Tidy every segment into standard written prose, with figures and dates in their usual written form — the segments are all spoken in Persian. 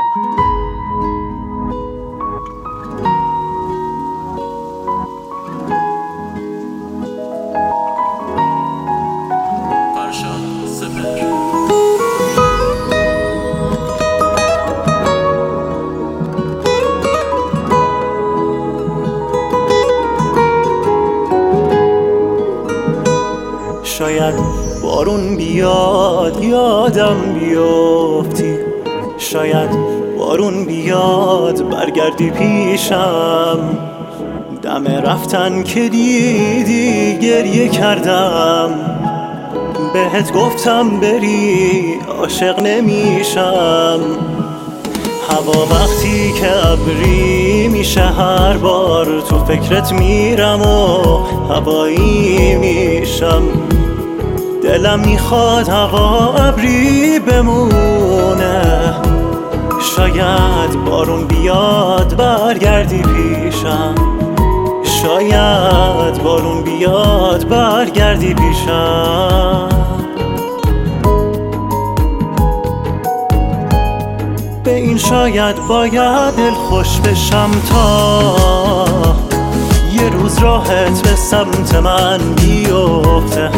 شاید بارون بیاد یادم بیفتی، شاید بارون بیاد برگردی پیشم. دم رفتن که دیدی گریه کردم، بهت گفتم بری عاشق نمیشم. هوا وقتی که ابری میشه هر بار تو فکرت میرم و هوایی میشم. دلم میخواد هوا ابری بمونه، شاید بارون بیاد برگردی پیشم. شاید بارون بیاد برگردی پیشم. به این شاید باید دل خوش بشم تا یه روز راحت به سمت من بیفته.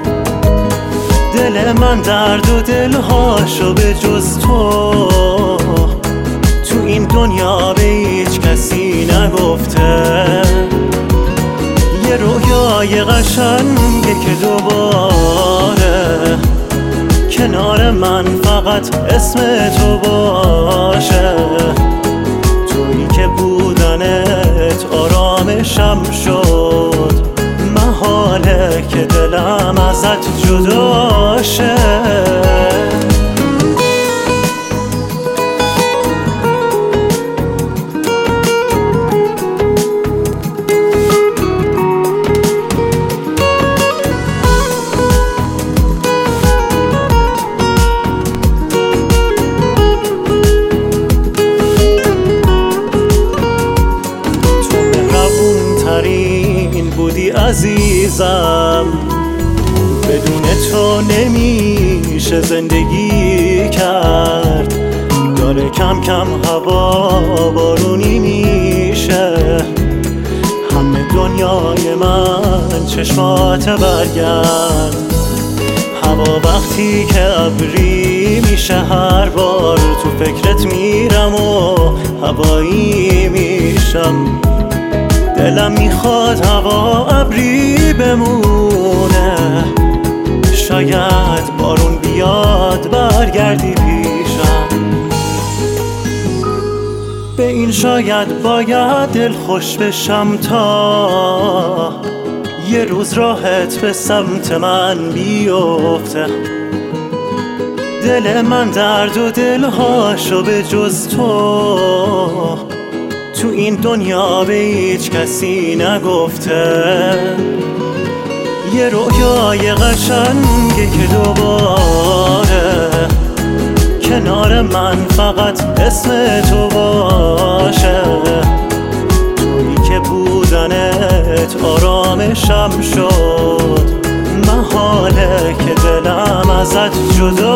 دل من درد و دلهاشو به جز تو این دنیا به هیچ کسی نگفته. یه رویای قشنگه که دوباره کنار من فقط اسم تو باشه. تویی که بودنت آرامشم شد، محاله که دلم ازت جدا شه. بودی عزیزم، بدون تو نمیشه زندگی کرد. داره کم کم هوا بارونی میشه، همه دنیای من چشمات برگرد. هوا وقتی که ابری میشه هر بار تو فکرت میرم و هوایی میشم. دلم میخواد هوا ابری بمونه، شاید بارون بیاد برگردی پیشم. به این شاید باید دل خوش بشم تا یه روز راحت به سمت من بیفته. دل من درد و دلهاشو به جز تو این دنیا به هیچ کسی نگفته. یه رویای قشنگه که دوباره کنار من فقط اسم تو باشه. تویی که بودنت آرامشم شد، محاله که دلم ازت جدا